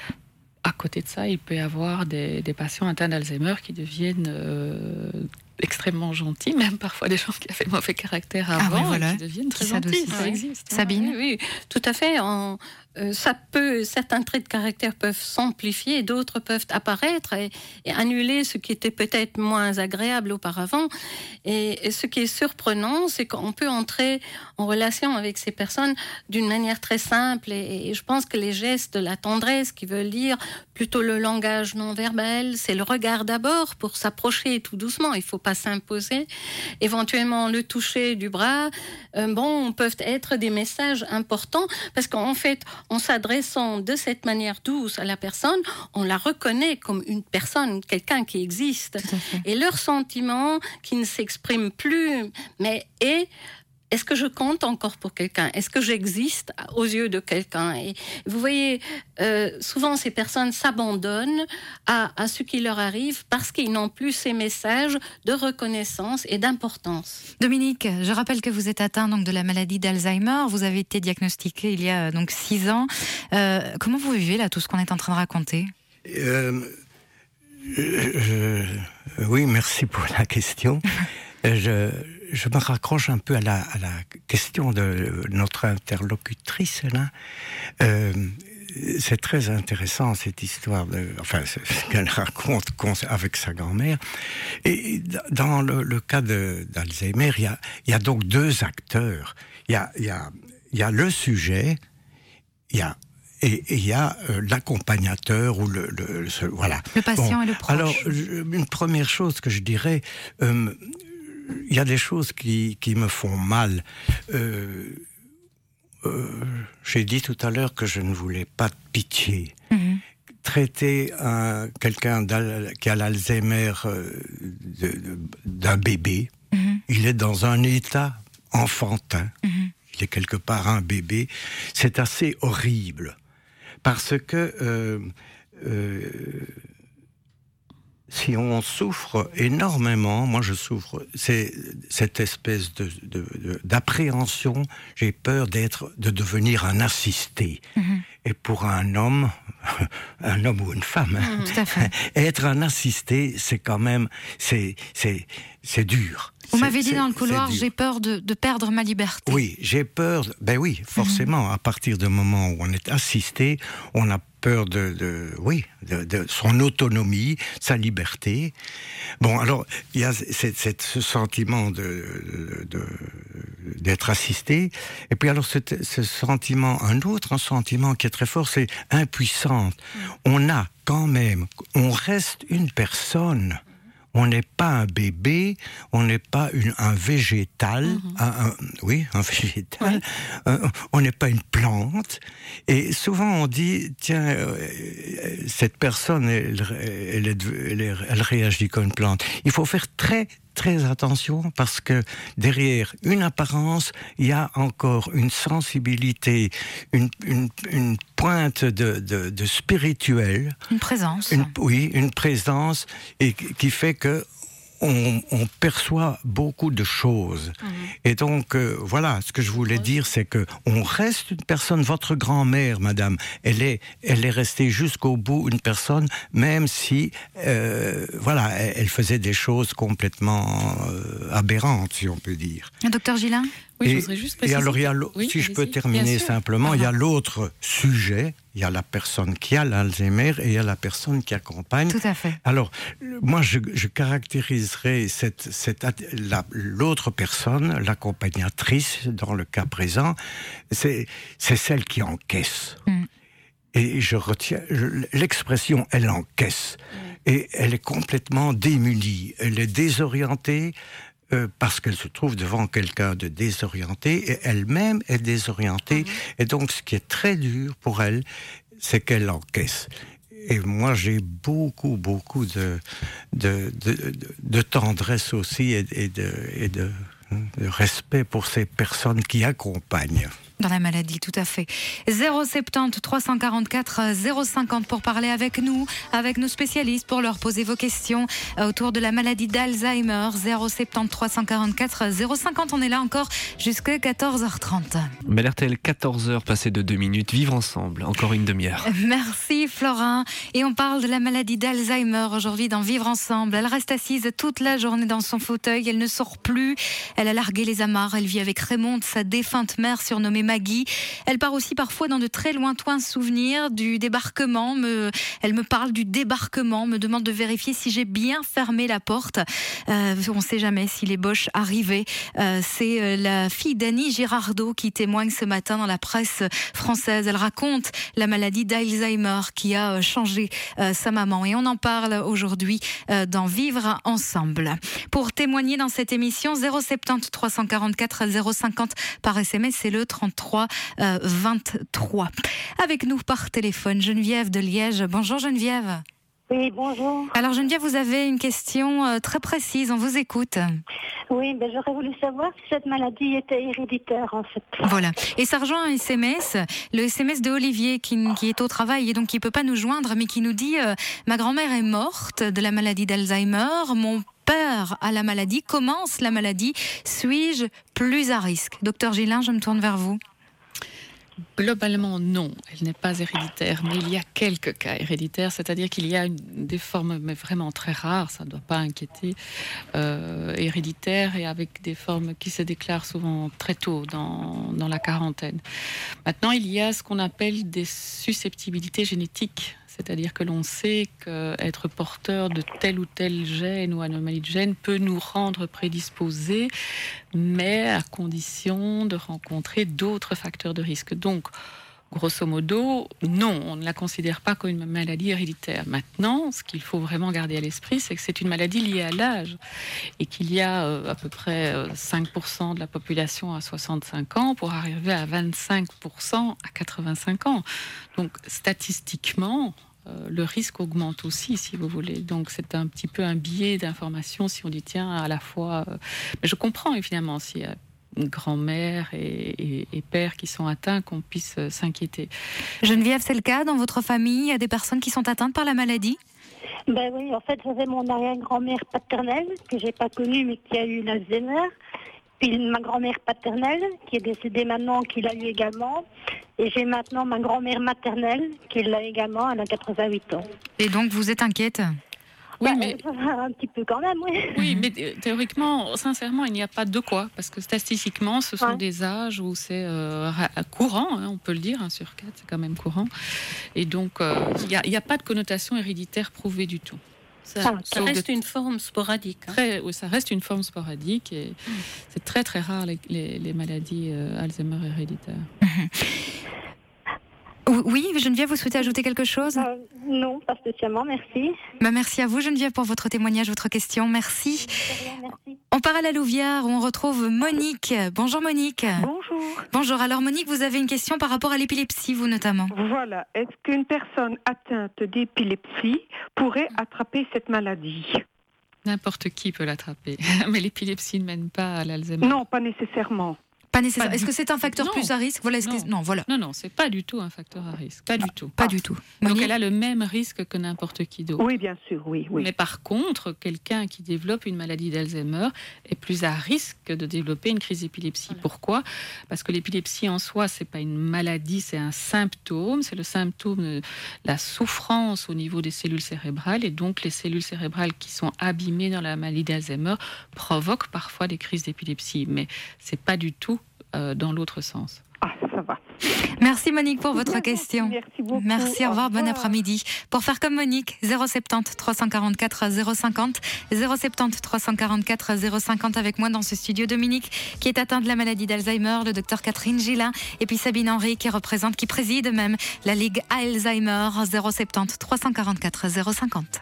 À côté de ça, il peut y avoir des, des patients atteints d'Alzheimer qui deviennent euh, extrêmement gentils, même parfois des gens qui avaient mauvais caractère avant, ah oui, voilà. et qui deviennent très qui gentils. Ça ouais. existe. Sabine ? Oui, oui, tout à fait. En, euh, ça peut, certains traits de caractère peuvent s'amplifier, d'autres peuvent apparaître et, et annuler ce qui était peut-être moins agréable auparavant. Et, et ce qui est surprenant, c'est qu'on peut entrer en relation avec ces personnes d'une manière très simple. Et, et je pense que les gestes de la tendresse, qui veulent dire plutôt le langage non verbal, c'est le regard d'abord pour s'approcher tout doucement. Il ne faut pas s'imposer. Éventuellement, le toucher du bras, euh, bon, peuvent être des messages importants parce qu'en fait, en s'adressant de cette manière douce à la personne, on la reconnaît comme une personne, quelqu'un qui existe. Et leur sentiment qui ne s'exprime plus, mais est... Est-ce que je compte encore pour quelqu'un ? Est-ce que j'existe aux yeux de quelqu'un ? Et vous voyez, euh, souvent ces personnes s'abandonnent à, à ce qui leur arrive parce qu'ils n'ont plus ces messages de reconnaissance et d'importance. Dominique, je rappelle que vous êtes atteint donc de la maladie d'Alzheimer. Vous avez été diagnostiqué il y a donc six ans. Euh, comment vous vivez là tout ce qu'on est en train de raconter ? euh, je, je, Oui, merci pour la question. je Je me raccroche un peu à la, à la question de notre interlocutrice, là. Euh, c'est très intéressant, cette histoire, de, enfin, ce qu'elle raconte avec sa grand-mère. Et dans le, le cas de, d'Alzheimer, il y a, il y a donc deux acteurs. Il y a, il y a, il y a le sujet, il y a Et il y a euh, l'accompagnateur ou le, le, le voilà. Le patient bon, et le proche. Alors, je, une première chose que je dirais, euh, il y a des choses qui, qui me font mal. Euh, euh, j'ai dit tout à l'heure que je ne voulais pas de pitié. Mm-hmm. Traiter un, quelqu'un qui a l'Alzheimer euh, de, de, d'un bébé, mm-hmm. il est dans un état enfantin. Mm-hmm. Il est quelque part un bébé. C'est assez horrible. Parce que euh, euh, si on souffre énormément, moi je souffre, c'est cette espèce de, de, de, d'appréhension, j'ai peur d'être, de devenir un assisté. Mm-hmm. Et pour un homme, un homme ou une femme, mmh, tout à fait. Être un assisté, c'est quand même, c'est, c'est, c'est dur. Vous c'est, m'avez dit dans le couloir, j'ai peur de, de perdre ma liberté. Oui, j'ai peur, ben oui, forcément, mmh. à partir du moment où on est assisté, on a peur de, de oui, de, de son autonomie, sa liberté. Bon, alors, il y a cette, cette, ce sentiment de, de, de, d'être assisté, et puis alors ce, ce sentiment, un autre un sentiment qui est très fort, c'est impuissante. Mmh. On a quand même, on reste une personne. On n'est pas un bébé, on n'est pas une, un végétal, mmh. un, un, oui, un végétal, oui. un, on n'est pas une plante. Et souvent on dit, tiens, euh, cette personne, elle, elle, est, elle, est, elle réagit comme une plante. Il faut faire très, très attention parce que derrière une apparence, il y a encore une sensibilité, une, une, une pointe de, de, de spirituel. Une présence. Une, oui, une présence et qui fait que on, on perçoit beaucoup de choses. Mmh. Et donc, euh, voilà, ce que je voulais dire, c'est que on reste une personne. Votre grand-mère, madame, elle est, elle est restée jusqu'au bout une personne, même si, euh, voilà, elle, elle faisait des choses complètement euh, aberrantes, si on peut dire. Docteur Gillin ? Oui, et, je voudrais juste préciser. Et alors, il y a oui, si je peux terminer simplement, il y a l'autre sujet. Il y a la personne qui a l'Alzheimer et il y a la personne qui accompagne. Tout à fait. Alors, moi, je, je caractériserai cette, cette, la, l'autre personne, l'accompagnatrice, dans le cas présent, c'est, c'est celle qui encaisse. Mm. Et je retiens je, l'expression « elle encaisse mm. ». Et elle est complètement démunie. Elle est désorientée. Euh, parce qu'elle se trouve devant quelqu'un de désorienté et elle-même est désorientée. Mmh. Et donc, ce qui est très dur pour elle, c'est qu'elle encaisse. Et moi, j'ai beaucoup, beaucoup de, de, de, de, de tendresse aussi et, et, de, et de, de respect pour ces personnes qui accompagnent. Dans la maladie, tout à fait. zéro soixante-dix trois cent quarante-quatre zéro cinquante pour parler avec nous, avec nos spécialistes, pour leur poser vos questions autour de la maladie d'Alzheimer. zéro soixante-dix trois cent quarante-quatre zéro cinquante, on est là encore jusqu'à quatorze heures trente. Bel R T L, quatorze heures passées de deux minutes, vivre ensemble, encore une demi-heure. Merci Florin. Et on parle de la maladie d'Alzheimer aujourd'hui dans Vivre ensemble. Elle reste assise toute la journée dans son fauteuil, elle ne sort plus, elle a largué les amarres, elle vit avec Raymond, sa défunte mère surnommée Maggie. Elle part aussi parfois dans de très lointains souvenirs du débarquement. Me, elle me parle du débarquement, me demande de vérifier si j'ai bien fermé la porte. Euh, on ne sait jamais si les Boches arrivaient. Euh, c'est la fille d'Annie Girardot qui témoigne ce matin dans la presse française. Elle raconte la maladie d'Alzheimer qui a changé euh, sa maman. Et on en parle aujourd'hui euh, dans Vivre ensemble. Pour témoigner dans cette émission, zéro soixante-dix trois cent quarante-quatre zéro cinquante par S M S, c'est le trente-trois vingt-trois. Avec nous par téléphone, Geneviève de Liège. Bonjour Geneviève. Oui, bonjour. Alors Geneviève, vous avez une question euh, très précise, on vous écoute. Oui, ben j'aurais voulu savoir si cette maladie était héréditaire en fait. Voilà, et ça rejoint un S M S, le S M S de Olivier qui, qui est au travail et donc qui ne peut pas nous joindre, mais qui nous dit euh, « Ma grand-mère est morte de la maladie d'Alzheimer, mon père a la maladie, commence la maladie, suis-je plus à risque ?» Docteur Gillin, je me tourne vers vous. Globalement, non, elle n'est pas héréditaire, mais il y a quelques cas héréditaires, c'est-à-dire qu'il y a une, des formes mais vraiment très rares, ça ne doit pas inquiéter, euh, héréditaires et avec des formes qui se déclarent souvent très tôt dans, dans la quarantaine. Maintenant, il y a ce qu'on appelle des susceptibilités génétiques. C'est-à-dire que l'on sait qu'être porteur de tel ou tel gène ou anomalie de gène peut nous rendre prédisposés, mais à condition de rencontrer d'autres facteurs de risque. Donc, grosso modo, non, on ne la considère pas comme une maladie héréditaire. Maintenant, ce qu'il faut vraiment garder à l'esprit, c'est que c'est une maladie liée à l'âge et qu'il y a euh, à peu près euh, cinq pour cent de la population à soixante-cinq ans pour arriver à vingt-cinq pour cent à quatre-vingt-cinq ans. Donc, statistiquement, le risque augmente aussi, si vous voulez. Donc, c'est un petit peu un biais d'information si on dit, tiens, à la fois... Euh... Mais je comprends, évidemment, s'il y a une grand-mère et, et, et père qui sont atteints, qu'on puisse s'inquiéter. Geneviève, c'est le cas dans votre famille? Il y a des personnes qui sont atteintes par la maladie? Ben oui, en fait, j'avais mon arrière-grand-mère paternelle, que j'ai pas connue, mais qui a eu l'Alzheimer. Puis ma grand-mère paternelle, qui est décédée maintenant, qui l'a eu également. Et j'ai maintenant ma grand-mère maternelle, qui l'a également, elle a quatre-vingt-huit ans. Et donc, vous êtes inquiète? Oui, bah, mais... Un petit peu quand même, oui. Oui, mais théoriquement, sincèrement, il n'y a pas de quoi. Parce que statistiquement, ce sont ouais. des âges où c'est euh, courant, hein, on peut le dire, un sur quatre, c'est quand même courant. Et donc, euh, il n'y a, a pas de connotation héréditaire prouvée du tout. Ça, ah, ça reste de... une forme sporadique. Hein. Très, oui, ça reste une forme sporadique et mmh. c'est très très rare les, les, les maladies euh, Alzheimer héréditaires. Mmh. Oui, Geneviève, vous souhaitez ajouter quelque chose? euh, Non, pas spécialement, merci. Bah, merci à vous Geneviève pour votre témoignage, votre question, merci. merci. On part à la Louvière où on retrouve Monique. Bonjour Monique. Bonjour. Bonjour, alors Monique, vous avez une question par rapport à l'épilepsie, vous notamment. Voilà, est-ce qu'une personne atteinte d'épilepsie pourrait attraper cette maladie? N'importe qui peut l'attraper, mais l'épilepsie ne mène pas à l'Alzheimer. Non, pas nécessairement. Pas nécessaire. Est-ce que c'est un facteur non. plus à risque? Voilà, est-ce non. que... non, voilà. Non, non, c'est pas du tout un facteur à risque. Pas ah, du tout. Pas ah. du tout. Donc Monique... elle a le même risque que n'importe qui d'autre. Oui, bien sûr, oui, oui. Mais par contre, quelqu'un qui développe une maladie d'Alzheimer est plus à risque de développer une crise d'épilepsie. Voilà. Pourquoi? Parce que l'épilepsie en soi, c'est pas une maladie, c'est un symptôme. C'est le symptôme de la souffrance au niveau des cellules cérébrales. Et donc, les cellules cérébrales qui sont abîmées dans la maladie d'Alzheimer provoquent parfois des crises d'épilepsie. Mais c'est pas du tout euh, dans l'autre sens. Ah, ça va. Merci Monique pour votre question. Merci beaucoup. Merci, au revoir, Au bon revoir. après-midi. Pour faire comme Monique, zéro sept zéro trois cent quarante-quatre zéro cinquante, zéro sept zéro trois cent quarante-quatre zéro cinquante avec moi dans ce studio. Dominique qui est atteint de la maladie d'Alzheimer, le docteur Catherine Gillin et puis Sabine Henry qui représente, qui préside même la Ligue Alzheimer. Zéro sept zéro trois cent quarante-quatre zéro cinquante.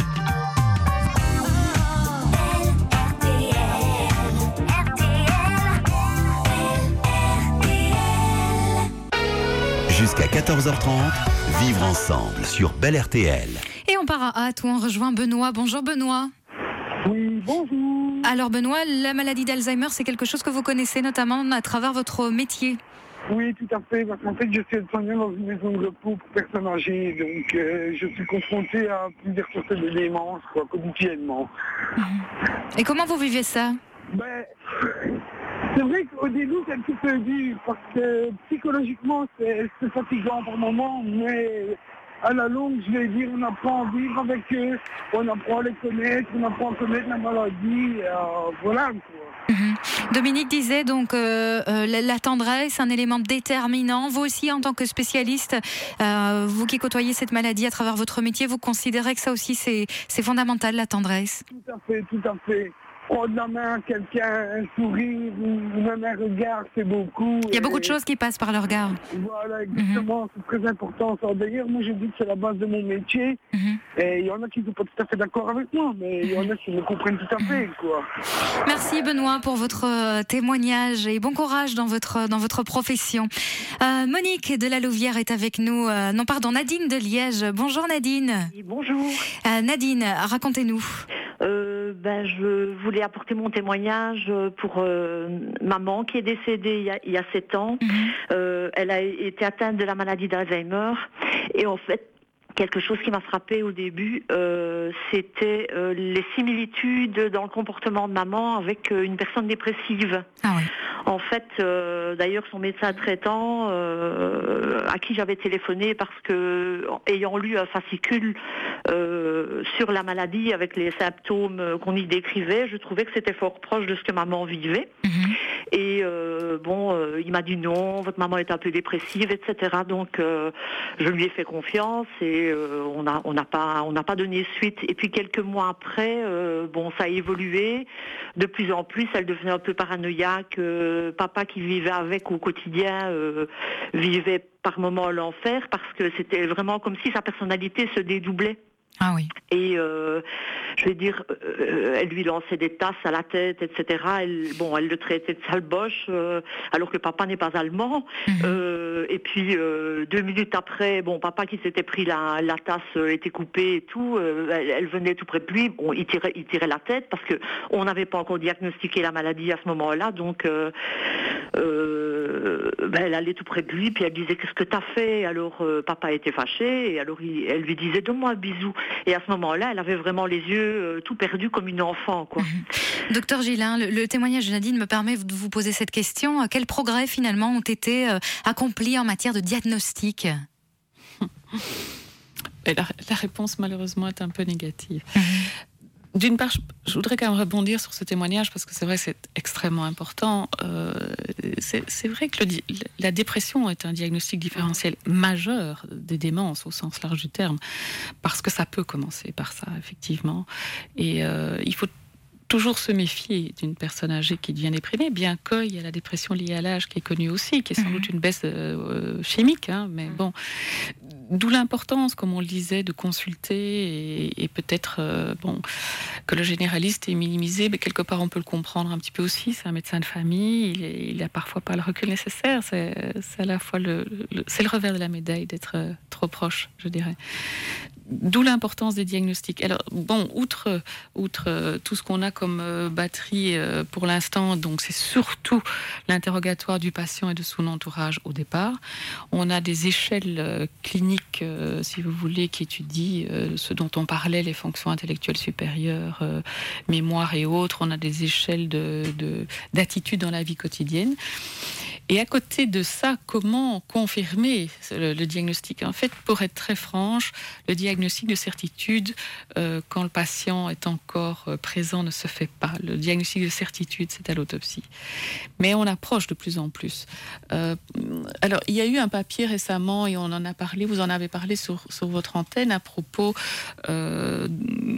Jusqu'à quatorze heures trente, vivre ensemble sur Bel R T L. Et on part à Hâte où on rejoint Benoît. Bonjour Benoît. Oui, bonjour. Alors Benoît, la maladie d'Alzheimer, c'est quelque chose que vous connaissez notamment à travers votre métier. Oui, tout à fait. Parce qu'en fait, je suis soignant dans une maison de repos pour personnes âgées. Donc, euh, je suis confronté à plusieurs sortes de démence, quoi, quotidiennement. Et comment vous vivez ça? Ben, c'est vrai qu'au début, c'est un petit peu dur. Parce que psychologiquement, c'est c'est fatigant par moments. Mais à la longue, je vais dire, on apprend à vivre avec eux. On apprend à les connaître. On apprend à connaître la maladie. Euh, voilà, quoi. Mmh. Dominique disait donc euh, euh, la, la tendresse, un élément déterminant. Vous aussi, en tant que spécialiste, euh, vous qui côtoyez cette maladie à travers votre métier, vous considérez que ça aussi c'est, c'est fondamental, la tendresse? Tout à fait, tout à fait. Prendre la main à quelqu'un, un sourire ou même un regard, c'est beaucoup. Il y a beaucoup de choses qui passent par le regard. Voilà, exactement, mmh. C'est très important. Ça. D'ailleurs, moi je dis que c'est la base de mon métier. Mmh. Et il y en a qui ne sont pas tout à fait d'accord avec moi, mais il y en a qui me comprennent tout à fait, quoi. Merci Benoît pour votre témoignage et bon courage dans votre, dans votre profession. Euh, Monique de la Louvière est avec nous. Euh, non, pardon, Nadine de Liège. Bonjour Nadine. Oui, bonjour. Euh, Nadine, racontez-nous. Euh, ben, je voulais apporter mon témoignage pour euh, maman qui est décédée il y a, il y a sept ans. Mmh. Euh, elle a été atteinte de la maladie d'Alzheimer et en fait, quelque chose qui m'a frappée au début, euh, c'était euh, les similitudes dans le comportement de maman avec euh, une personne dépressive. Ah oui. En fait, euh, d'ailleurs, son médecin traitant, euh, à qui j'avais téléphoné parce que, ayant lu un fascicule euh, sur la maladie avec les symptômes qu'on y décrivait, je trouvais que c'était fort proche de ce que maman vivait. Mmh. Et euh, bon, euh, il m'a dit non, votre maman est un peu dépressive, et cetera. Donc, euh, je lui ai fait confiance et euh, on n'a on n'a pas on n'a pas donné suite. Et puis quelques mois après, euh, bon, ça a évolué. De plus en plus, elle devenait un peu paranoïaque. Euh, papa qui vivait avec au quotidien euh, vivait par moments l'enfer parce que c'était vraiment comme si sa personnalité se dédoublait. Ah oui. Et euh, je vais dire, euh, elle lui lançait des tasses à la tête, et cetera. Elle, bon, elle le traitait de sale boche, euh, alors que papa n'est pas allemand. Mmh. Euh, et puis euh, deux minutes après, bon, papa qui s'était pris la, la tasse euh, était coupée et tout. Euh, elle, elle venait tout près de lui. Bon, il tirait, il tirait la tête parce que on n'avait pas encore diagnostiqué la maladie à ce moment-là. Donc, euh, euh, ben, elle allait tout près de lui, puis elle disait qu'est-ce que t'as fait? Alors euh, papa était fâché, et alors il, elle lui disait donne-moi un bisou. Et à ce moment-là, elle avait vraiment les yeux euh, tout perdus comme une enfant, quoi. Mmh. Docteur Gillin, le, le témoignage de Nadine me permet de vous poser cette question. Quels progrès finalement ont été euh, accomplis en matière de diagnostic? Et la, la réponse malheureusement est un peu négative. Mmh. D'une part, je, je voudrais quand même rebondir sur ce témoignage parce que c'est vrai que c'est extrêmement important. Euh, c'est, c'est vrai que le, la dépression est un diagnostic différentiel majeur des démences au sens large du terme parce que ça peut commencer par ça, effectivement. Et euh, il faut toujours se méfier d'une personne âgée qui devient déprimée, bien qu'il y a la dépression liée à l'âge qui est connue aussi, qui est sans doute une baisse euh, chimique, hein, mais bon. D'où l'importance, comme on le disait, de consulter et, et peut-être euh, bon, que le généraliste est minimisé, mais quelque part on peut le comprendre un petit peu aussi. C'est un médecin de famille, il n'a parfois pas le recul nécessaire. C'est, c'est à la fois le, le, c'est le revers de la médaille d'être euh, trop proche, je dirais. D'où l'importance des diagnostics. Alors, bon, outre, outre euh, tout ce qu'on a comme euh, batterie euh, pour l'instant, donc c'est surtout l'interrogatoire du patient et de son entourage au départ. On a des échelles euh, cliniques, euh, si vous voulez, qui étudient euh, ce dont on parlait, les fonctions intellectuelles supérieures, euh, mémoire et autres. On a des échelles de, de, d'attitude dans la vie quotidienne. Et à côté de ça, comment confirmer le, le diagnostic ? En fait, pour être très franche, le diagnostic de certitude, euh, quand le patient est encore présent, ne se fait pas. Le diagnostic de certitude, c'est à l'autopsie. Mais on approche de plus en plus. Euh, alors, il y a eu un papier récemment, et on en a parlé, vous en avez parlé sur, sur votre antenne, à propos euh,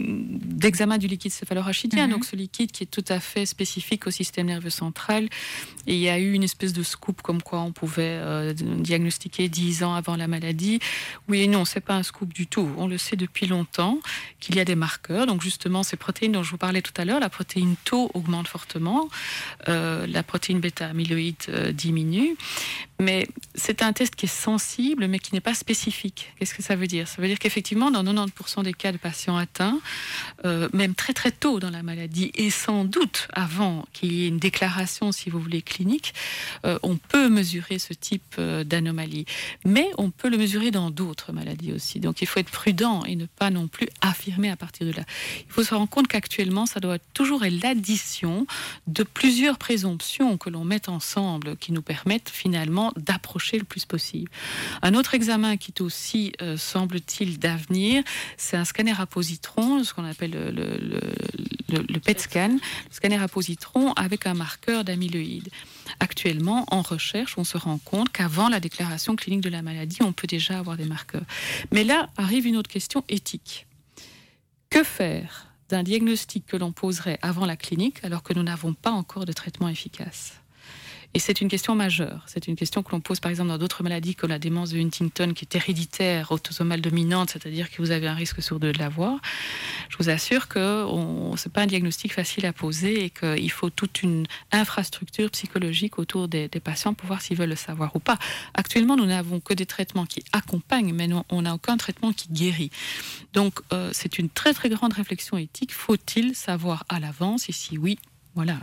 d'examen du liquide céphalorachidien, mm-hmm. donc ce liquide qui est tout à fait spécifique au système nerveux central. Et il y a eu une espèce de scoop comme quoi on pouvait euh, diagnostiquer dix ans avant la maladie. Oui et non, c'est pas un scoop du tout. On le sait depuis longtemps qu'il y a des marqueurs. Donc justement, ces protéines dont je vous parlais tout à l'heure, la protéine tau augmente fortement, euh, la protéine bêta-amyloïde euh, diminue. Mais c'est un test qui est sensible, mais qui n'est pas spécifique. Qu'est-ce que ça veut dire ? Ça veut dire qu'effectivement, dans quatre-vingt-dix pour cent des cas de patients atteints, euh, même très très tôt dans la maladie, et sans doute avant qu'il y ait une déclaration, si vous voulez, clinique, euh, on peut mesurer ce type euh, d'anomalie. Mais on peut le mesurer dans d'autres maladies aussi. Donc il faut être prudent et ne pas non plus affirmer à partir de là. Il faut se rendre compte qu'actuellement, ça doit toujours être l'addition de plusieurs présomptions que l'on met ensemble qui nous permettent finalement d'approcher le plus possible. Un autre examen qui est aussi, euh, semble-t-il, d'avenir, c'est un scanner à positron, ce qu'on appelle le, le, le, le P E T scan, le scanner à positron avec un marqueur d'amyloïde. Actuellement, en recherche, on se rend compte qu'avant la déclaration clinique de la maladie, on peut déjà avoir des marqueurs. Mais là arrive une autre question éthique. Que faire d'un diagnostic que l'on poserait avant la clinique alors que nous n'avons pas encore de traitement efficace ? Et c'est une question majeure. C'est une question que l'on pose par exemple dans d'autres maladies comme la démence de Huntington qui est héréditaire, autosomale dominante, c'est-à-dire que vous avez un risque sur deux de l'avoir. Je vous assure que ce n'est pas un diagnostic facile à poser et qu'il faut toute une infrastructure psychologique autour des, des patients pour voir s'ils veulent le savoir ou pas. Actuellement, nous n'avons que des traitements qui accompagnent, mais non, on n'a aucun traitement qui guérit. Donc, euh, c'est une très très grande réflexion éthique. Faut-il savoir à l'avance ? Et si oui, voilà,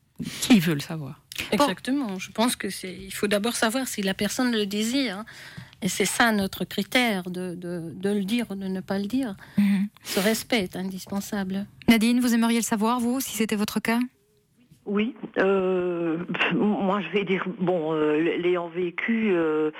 qui veut le savoir ? Exactement. Je pense que c'est. Il faut d'abord savoir si la personne le désire, et c'est ça notre critère de, de, de le dire ou de ne pas le dire. Mm-hmm. Ce respect est indispensable. Nadine, vous aimeriez le savoir, vous, si c'était votre cas ? Oui, euh, moi je vais dire, bon, euh, l'ayant vécu, euh,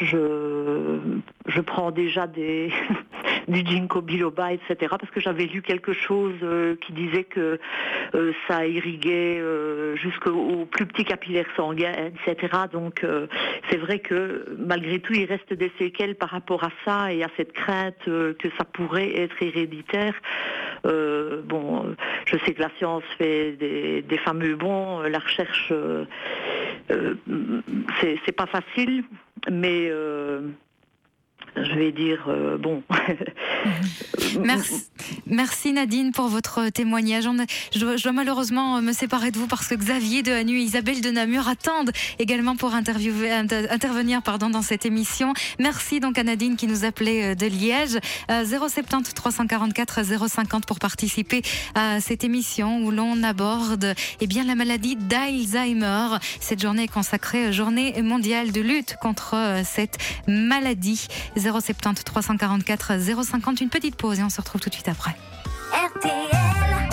je, je prends déjà des, du ginkgo biloba, et cetera, parce que j'avais lu quelque chose euh, qui disait que euh, ça irriguait euh, jusqu'au plus petit capillaire sanguin, et cetera. Donc euh, c'est vrai que malgré tout, il reste des séquelles par rapport à ça et à cette crainte euh, que ça pourrait être héréditaire. Euh, bon, je sais que la science fait des, des fameux bons, la recherche, euh, euh, c'est, c'est pas facile, mais euh, je vais dire, euh, bon. Merci, merci Nadine pour votre témoignage. On a, je, dois, je dois malheureusement me séparer de vous parce que Xavier de Hannu et Isabelle de Namur attendent également pour interviewer, inter, intervenir pardon, dans cette émission. Merci donc à Nadine qui nous appelait de Liège. Euh, zéro sept zéro trois cent quarante-quatre zéro cinquante pour participer à cette émission où l'on aborde eh bien, la maladie d'Alzheimer. Cette journée est consacrée journée mondiale de lutte contre cette maladie. zéro sept zéro trois cent quarante-quatre zéro cinquante. Une petite pause et on se retrouve tout de suite après. R T L.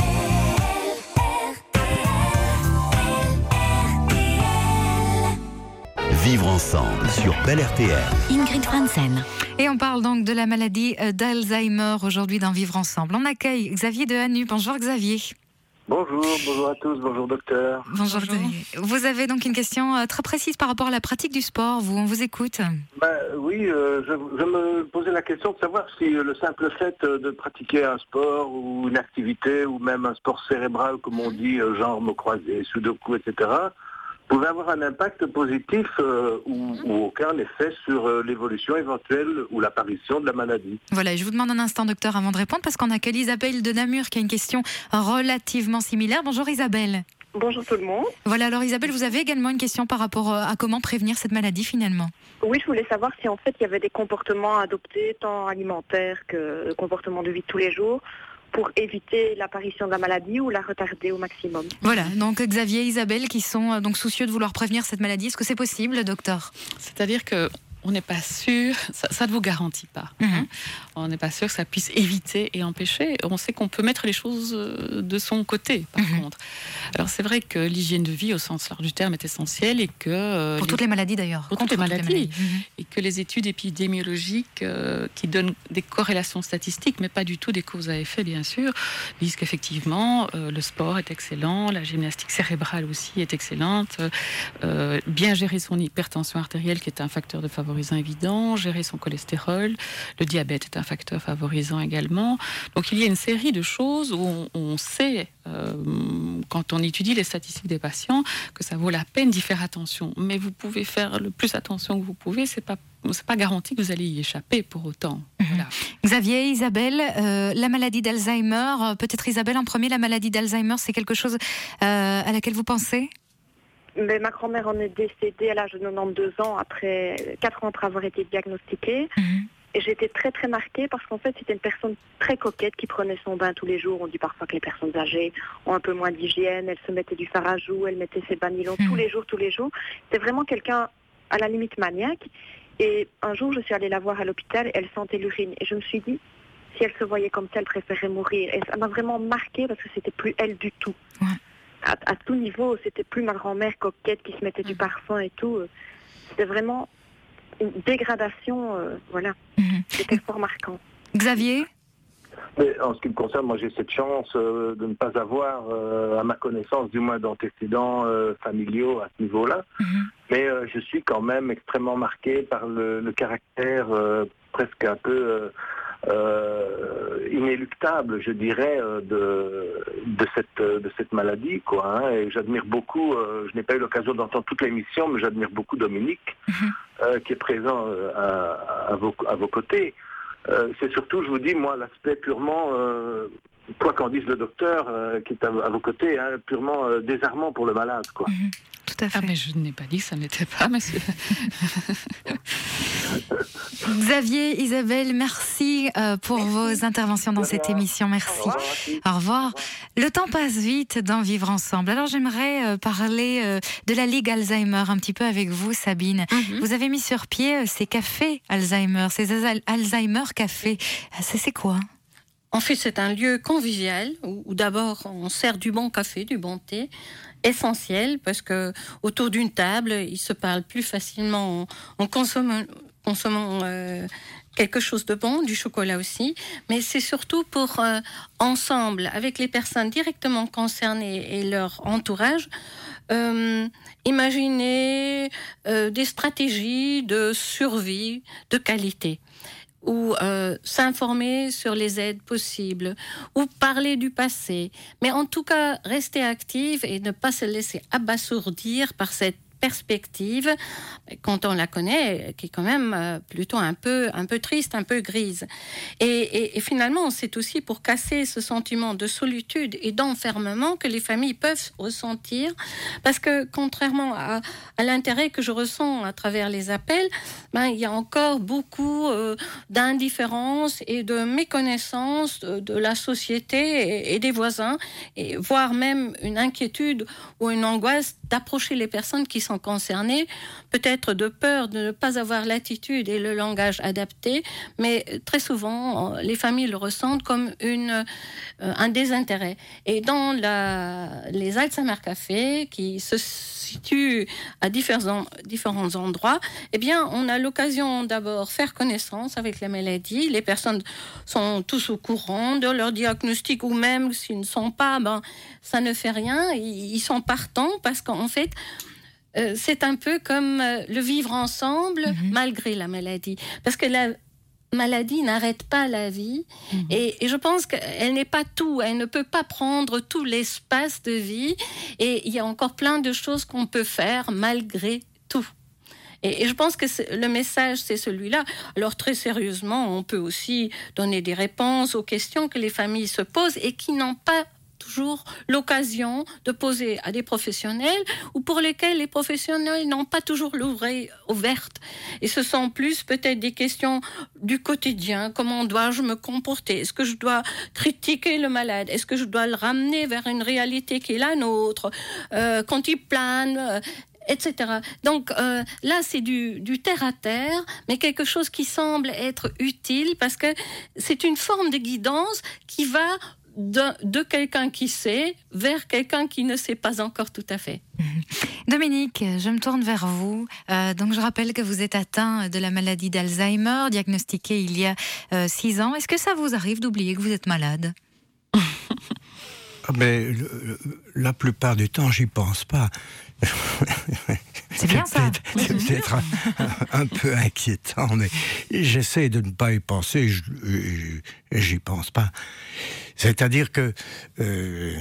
Vivre ensemble sur Bel R T L. Ingrid Franzen. Et on parle donc de la maladie d'Alzheimer aujourd'hui dans Vivre ensemble. On accueille Xavier de Hannu. Bonjour Xavier. Bonjour, bonjour à tous, bonjour docteur. Bonjour, bonjour. Vous avez donc une question très précise par rapport à la pratique du sport, vous, on vous écoute. Ben, oui, euh, je, je me posais la question de savoir si le simple fait de pratiquer un sport ou une activité ou même un sport cérébral, comme on dit, genre mots croisés, sudoku, et cetera, pouvait avoir un impact positif euh, ou, ou aucun effet sur euh, l'évolution éventuelle ou l'apparition de la maladie. Voilà, je vous demande un instant, docteur, avant de répondre, parce qu'on accueille Isabelle de Namur qui a une question relativement similaire. Bonjour Isabelle. Bonjour tout le monde. Voilà, alors Isabelle, vous avez également une question par rapport à comment prévenir cette maladie finalement. Oui, je voulais savoir si en fait il y avait des comportements adoptés, tant alimentaires que comportements de vie de tous les jours, pour éviter l'apparition de la maladie ou la retarder au maximum. Voilà, donc Xavier et Isabelle qui sont donc soucieux de vouloir prévenir cette maladie. Est-ce que c'est possible, docteur ? C'est-à-dire que on n'est pas sûr, ça, ça ne vous garantit pas. Mm-hmm. Hein. On n'est pas sûr que ça puisse éviter et empêcher. On sait qu'on peut mettre les choses de son côté, par mm-hmm. contre. Alors c'est vrai que l'hygiène de vie, au sens large du terme, est essentielle et que euh, pour les... toutes les maladies d'ailleurs. Pour toutes les maladies, les maladies. Mm-hmm. Et que les études épidémiologiques euh, qui donnent des corrélations statistiques, mais pas du tout des causes à effet, bien sûr, disent qu'effectivement euh, le sport est excellent, la gymnastique cérébrale aussi est excellente, euh, bien gérer son hypertension artérielle qui est un facteur de favorisation évident, gérer son cholestérol, le diabète est un facteur favorisant également. Donc il y a une série de choses où on, on sait, euh, quand on étudie les statistiques des patients, que ça vaut la peine d'y faire attention. Mais vous pouvez faire le plus attention que vous pouvez, c'est pas c'est pas garanti que vous allez y échapper pour autant. Mmh. Voilà. Xavier, Isabelle, euh, la maladie d'Alzheimer, euh, peut-être Isabelle en premier, la maladie d'Alzheimer, c'est quelque chose euh, à laquelle vous pensez ? Mais ma grand-mère en est décédée à l'âge de quatre-vingt-douze ans, après quatre ans après avoir été diagnostiquée. Mmh. Et j'ai été très très marquée parce qu'en fait c'était une personne très coquette qui prenait son bain tous les jours. On dit parfois que les personnes âgées ont un peu moins d'hygiène, elle se mettait du fard à joues, elle mettait ses bains nylon mmh. tous les jours, tous les jours. C'était vraiment quelqu'un à la limite maniaque. Et un jour je suis allée la voir à l'hôpital, elle sentait l'urine. Et je me suis dit, si elle se voyait comme ça, elle préférait mourir. Et ça m'a vraiment marquée parce que c'était plus elle du tout. Ouais. À, à tout niveau, c'était plus ma grand-mère coquette qui se mettait du parfum et tout. C'était vraiment une dégradation, euh, voilà. Mm-hmm. C'était fort marquant. Xavier ? Mais en ce qui me concerne, moi j'ai cette chance euh, de ne pas avoir, euh, à ma connaissance, du moins d'antécédents euh, familiaux à ce niveau-là. Mm-hmm. Mais euh, je suis quand même extrêmement marqué par le, le caractère euh, presque un peu... Euh, Euh, inéluctable, je dirais, euh, de de cette de cette maladie, quoi. Hein, et j'admire beaucoup. Euh, je n'ai pas eu l'occasion d'entendre toute l'émission, mais j'admire beaucoup Dominique, mm-hmm. euh, qui est présent euh, à, à vos à vos côtés. Euh, c'est surtout, je vous dis, moi, l'aspect purement, euh, quoi qu'en dise le docteur, euh, qui est à, à vos côtés, hein, purement euh, désarmant pour le malade, quoi. Mm-hmm. Tout à fait. Ah, mais je n'ai pas dit que ça n'était pas, monsieur. Xavier, Isabelle, merci euh, pour merci. vos interventions dans cette émission. Merci. Au revoir. Au revoir. Le temps passe vite dans Vivre Ensemble. Alors j'aimerais euh, parler euh, de la Ligue Alzheimer un petit peu avec vous, Sabine. Mm-hmm. Vous avez mis sur pied euh, ces cafés Alzheimer, ces Al- Alzheimer cafés. C'est, c'est quoi ? En fait, c'est un lieu convivial où, où d'abord on sert du bon café, du bon thé, essentiel parce que autour d'une table, ils se parlent plus facilement en, en consommant, consommant euh, quelque chose de bon, du chocolat aussi, mais c'est surtout pour euh, ensemble, avec les personnes directement concernées et leur entourage, euh, imaginer euh, des stratégies de survie de qualité. Ou euh, s'informer sur les aides possibles, ou parler du passé. Mais en tout cas, rester active et ne pas se laisser abasourdir par cette perspective, quand on la connaît, qui est quand même plutôt un peu, un peu triste, un peu grise. Et, et, et finalement, c'est aussi pour casser ce sentiment de solitude et d'enfermement que les familles peuvent ressentir, parce que contrairement à, à l'intérêt que je ressens à travers les appels, ben, il y a encore beaucoup euh, d'indifférence et de méconnaissance de, de la société et, et des voisins, et voire même une inquiétude ou une angoisse d'approcher les personnes qui sont concernés, peut-être de peur de ne pas avoir l'attitude et le langage adapté, mais très souvent, les familles le ressentent comme une, euh, un désintérêt. Et dans la, les Alzheimer Cafés, qui se situent à différents, différents endroits, eh bien, on a l'occasion d'abord de faire connaissance avec la maladie. Les personnes sont tous au courant de leur diagnostic, ou même s'ils ne sont pas, ben, ça ne fait rien. Ils sont partants parce qu'en fait, Euh, c'est un peu comme euh, le vivre ensemble mmh. malgré la maladie. Parce que la maladie n'arrête pas la vie. Mmh. Et, et je pense qu'elle n'est pas tout. Elle ne peut pas prendre tout l'espace de vie. Et il y a encore plein de choses qu'on peut faire malgré tout. Et, et je pense que le message, c'est celui-là. Alors, très sérieusement, on peut aussi donner des réponses aux questions que les familles se posent et qui n'ont pas toujours l'occasion de poser à des professionnels, ou pour lesquels les professionnels n'ont pas toujours l'oreille ouverte. Et ce sont plus peut-être des questions du quotidien. Comment dois-je me comporter ? Est-ce que je dois critiquer le malade ? Est-ce que je dois le ramener vers une réalité qui est la nôtre ? euh, Quand il plane, et cetera. Donc euh, là, c'est du, du terre à terre, mais quelque chose qui semble être utile parce que c'est une forme de guidance qui va de, de quelqu'un qui sait vers quelqu'un qui ne sait pas encore tout à fait. Dominique, je me tourne vers vous. Euh, donc je rappelle que vous êtes atteint de la maladie d'Alzheimer, diagnostiquée il y a euh, six ans. Est-ce que ça vous arrive d'oublier que vous êtes malade ? Mais le, la plupart du temps, j'y pense pas. C'est bien ça. C'est peut-être un, un peu inquiétant, mais j'essaie de ne pas y penser. Je, je, j'y pense pas. C'est-à-dire que euh,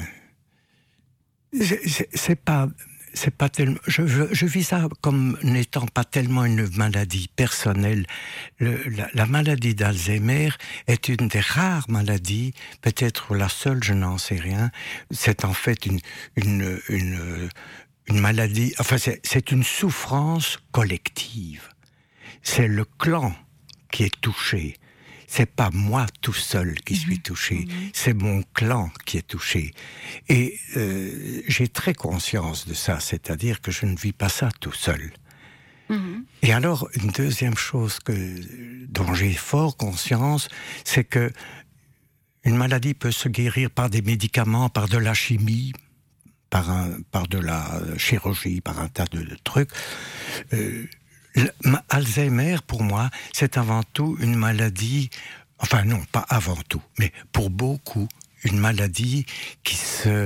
c'est, c'est, c'est pas. C'est pas tellement. Je, je, je vis ça comme n'étant pas tellement une maladie personnelle. Le, la, la maladie d'Alzheimer est une des rares maladies, peut-être la seule, je n'en sais rien. C'est en fait une une une, une maladie. Enfin, c'est, c'est une souffrance collective. C'est le clan qui est touché. C'est pas moi tout seul qui suis touché, c'est mon clan qui est touché. Et euh, j'ai très conscience de ça, c'est-à-dire que je ne vis pas ça tout seul. Mmh. Et alors, une deuxième chose que, dont j'ai fort conscience, c'est que une maladie peut se guérir par des médicaments, par de la chimie, par, un, par de la chirurgie, par un tas de, de trucs. Euh, Alzheimer, pour moi, c'est avant tout une maladie, enfin non, pas avant tout, mais pour beaucoup, une maladie qui se,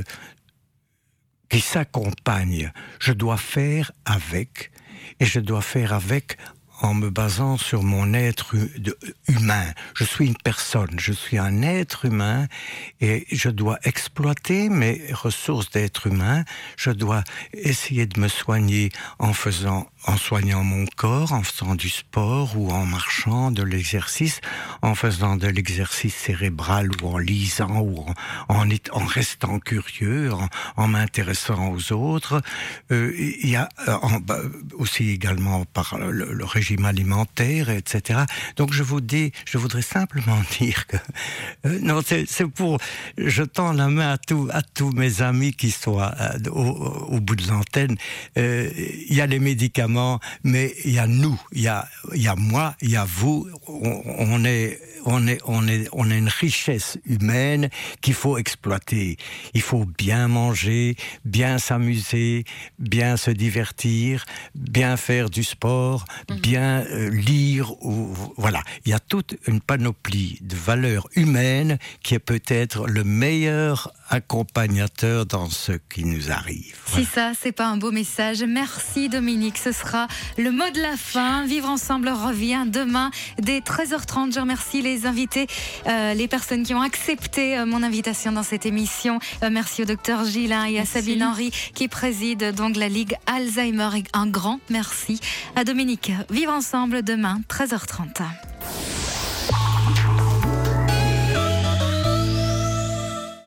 qui s'accompagne. Je dois faire avec, et je dois faire avec en me basant sur mon être humain. Je suis une personne, je suis un être humain et je dois exploiter mes ressources d'être humain. Je dois essayer de me soigner en faisant, en soignant mon corps, en faisant du sport ou en marchant, de l'exercice, en faisant de l'exercice cérébral ou en lisant ou en, en, en restant curieux, en, en m'intéressant aux autres. Euh, il y a en, aussi également par le, le régime alimentaire, et cetera. Donc je vous dis, je voudrais simplement dire que euh, non, c'est, c'est pour, je tends la main à tous, à tous mes amis qui sont à, au, au bout de l'antenne. Euh, il y a les médicaments, mais il y a nous, il y a, il y a moi, il y a vous. On, on est, on est, on est, on a une richesse humaine qu'il faut exploiter. Il faut bien manger, bien s'amuser, bien se divertir, bien faire du sport, mmh. bien euh, lire. Ou, voilà, il y a toute une panoplie de valeurs humaines qui est peut-être le meilleur accompagnateur dans ce qui nous arrive. Voilà. Si ça, c'est pas un beau message. Merci Dominique, ce sera le mot de la fin. Vivre ensemble revient demain dès treize heures trente. Je remercie les invités, euh, les personnes qui ont accepté euh, mon invitation dans cette émission. Euh, merci au docteur Gillin et à merci. Sabine Henry qui préside donc la Ligue Alzheimer. Un grand merci à Dominique. Vivre ensemble demain, treize heures trente.